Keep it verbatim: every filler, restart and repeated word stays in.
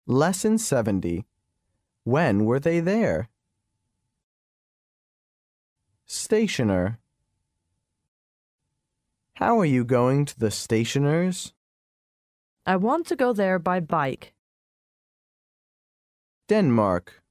Lesson seventy. When were they there? Stationer. How are you going to the stationer's? I want to go there by bike. Denmark.